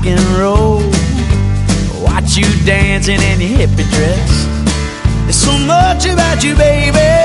and roll. Watch you dancing in your hippie dress. There's so much about you, baby,